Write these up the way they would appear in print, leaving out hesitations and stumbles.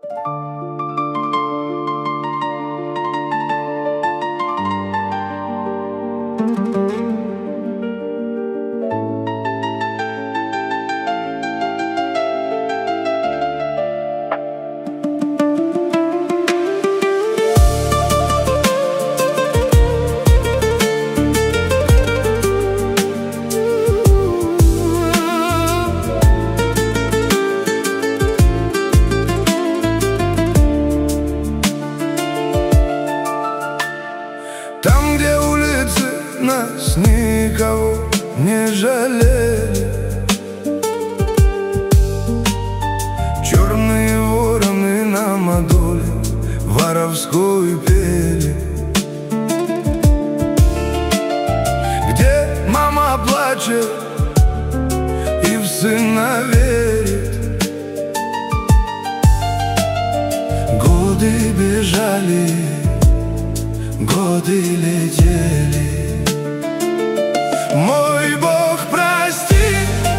Там, где улицы нас никого не жалели, черные вороны нам о доле воровской пели. Где мама плачет и в сына верит, годы бежали, годы летели. Мой Бог, прости,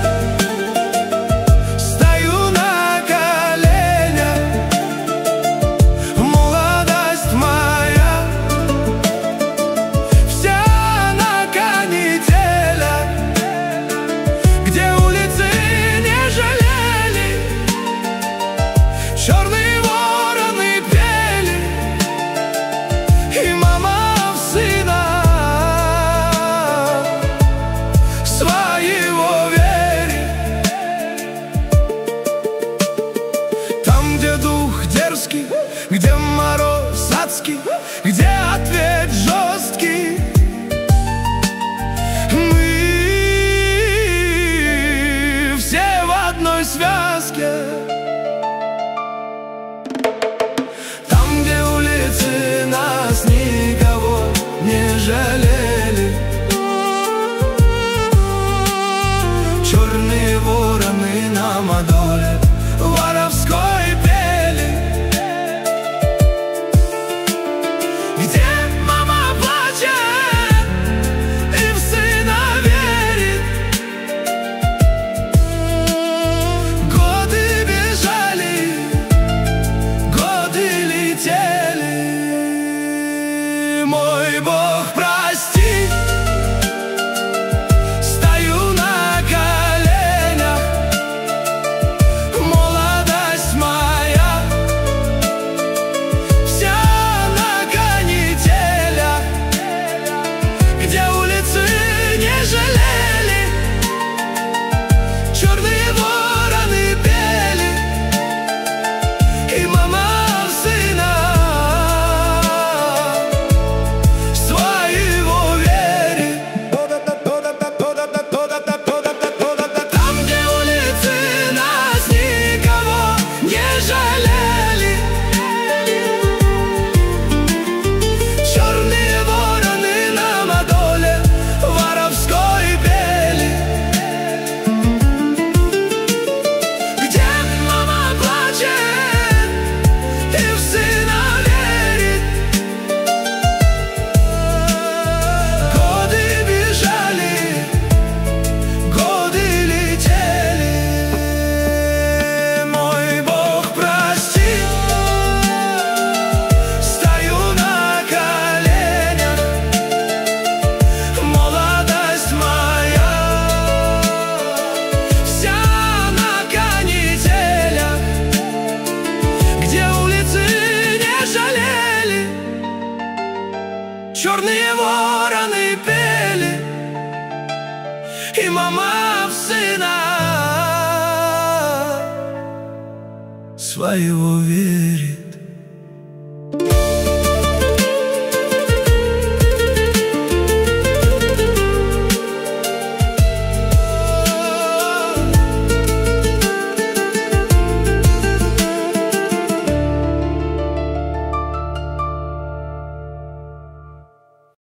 стою на коленях, молодость моя вся на канителях, где улицы не жалели, черные вороны пели, и мама в сына своего верит. Там, где дух дерзкий, где мороз адский, где ответ жесткий, мы все в одной связке. Там, где улицы нас никого не жалели, черные вороны нам о доле воровской пели. Где мама плачет и в сына верит, годы бежали, годы летели. Мой Бог, прости, стою на коленях, молодость моя вся на канителях, где улицы не жалели, черные вороны пели, и мама в сына своего верит. Там, где улицы нас никого не жалели, черные вороны нам о доле воровской пели. Где мама плачет и в сына верит, годы бежали, годы летели. Мой Бог, прости, стою на коленях, молодость моя вся на канителях, где улицы не жалели, черные вороны пели, и мама в сына своего верит.